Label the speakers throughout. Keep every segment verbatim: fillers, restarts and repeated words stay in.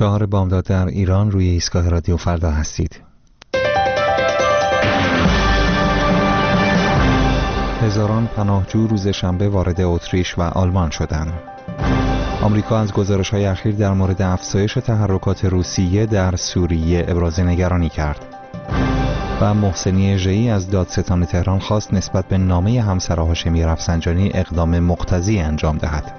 Speaker 1: چهار بامداد در ایران، روی ایستگاه رادیو فردا هستید. هزاران پناهجو روز شنبه وارد اتریش و آلمان شدند. آمریکا از گزارش‌های اخیر در مورد افزایش تحرکات روسیه در سوریه ابراز نگرانی کرد. و محسنی ژه‌ای از دادستان تهران خواست نسبت به نامه همسر هاشمی رفسنجانی اقدام مقتضی انجام دهد.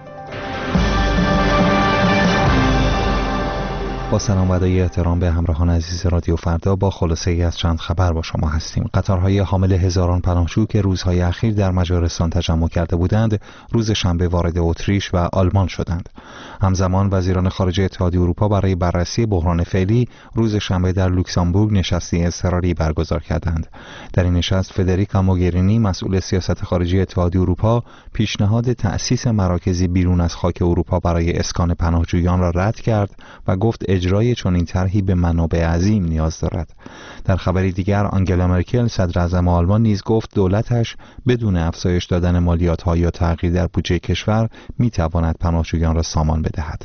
Speaker 1: با سلام و ادای احترام به همراهان عزیز رادیو فردا، با خلاصه ای از چند خبر با شما هستیم. قطارهای حامل هزاران پناهجو که روزهای اخیر در مجارستان تجمع کرده بودند، روز شنبه وارد اتریش و آلمان شدند. همزمان وزیران خارجه اتحادیه اروپا برای بررسی بحران فعلی روز شنبه در لوکزامبورگ نشستی اضطراری برگزار کردند. در این نشست فدریکا موگرینی، مسئول سیاست خارجی اتحادیه اروپا، پیشنهاد تأسیس مراکزی بیرون از خاک اروپا برای اسکان پناهجویان را رد کرد و گفت اجرای چنین طرحی به منابع عظیم نیاز دارد. در خبری دیگر، آنگلا مرکل صدر اعظم آلمان نیز گفت دولتش بدون افزایش دادن مالیات‌ها یا تغییر در بودجه کشور می‌تواند پناهجویان را سامان بدهد.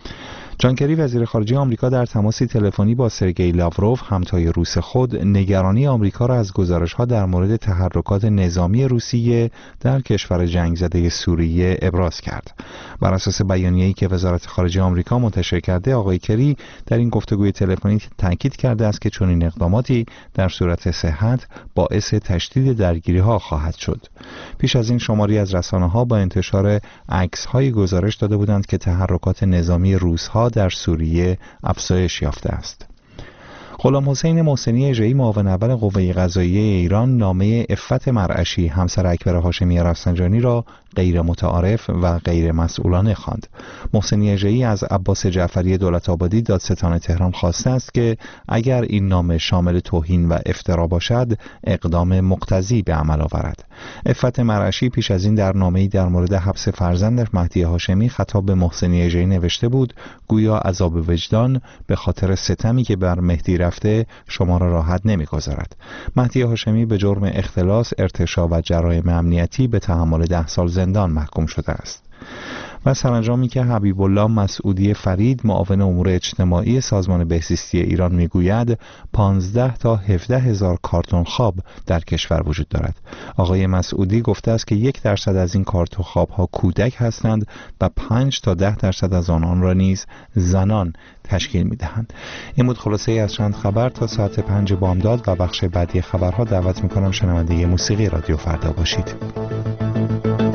Speaker 1: جان کری، وزیر خارجه آمریکا، در تماسی تلفنی با سرگئی لاوروف، همتای روس خود، نگرانی آمریکا را از گزارش‌ها در مورد تحرکات نظامی روسیه در کشور جنگ زده سوریه ابراز کرد. بر اساس بیانیه‌ای که وزارت خارجه آمریکا منتشر کرده، آقای کری در این گفتگوی تلفنی تاکید کرده است که چنین اقداماتی در صورت صحت باعث تشدید درگیری‌ها خواهد شد. پیش از این شماری از رسانه‌ها با انتشار عکس‌های گزارش داده بودند که تحرکات نظامی روس‌ها در سوریه افزایش یافته است. غلام حسین محسنی ژه‌ای، معاون اول قوه قضاییه ایران، نامه عفت مرعشی، همسر اکبر هاشمی رفسنجانی را غیر متعارف و غیر مسئولانه خواند. محسنی ژه‌ای از عباس جعفری دولت‌آبادی، دادستان تهران، خواسته است که اگر این نامه شامل توهین و افترا باشد، اقدام مقتضی به عمل آورد. عفت مرعشی پیش از این در نامه‌ای در مورد حبس فرزندش مهدی هاشمی خطاب به محسنی ژه‌ای نوشته بود: گویا عذاب وجدان به خاطر ستمی که بر مهدی رفته شما را راحت نمی‌گذارد. مهدی هاشمی به جرم اختلاس، ارتشا و جرایم امنیتی به تحمل ده سال زندان محکوم شده است. و سرانجامی که حبیب الله مسعودی فرید، معاون امور اجتماعی سازمان بهزیستی ایران، میگوید پانزده تا هفده هزار کارتون خواب در کشور وجود دارد. آقای مسعودی گفته است که یک درصد از این کارتون خواب ها کودک هستند و پنج تا ده درصد از آنان را نیز زنان تشکیل میدهند. این بود خلاصه ای از چند خبر. تا ساعت پنج بامداد و بخش بعدی خبرها دعوت میکنم شنونده موسیقی رادیو فردا باشید.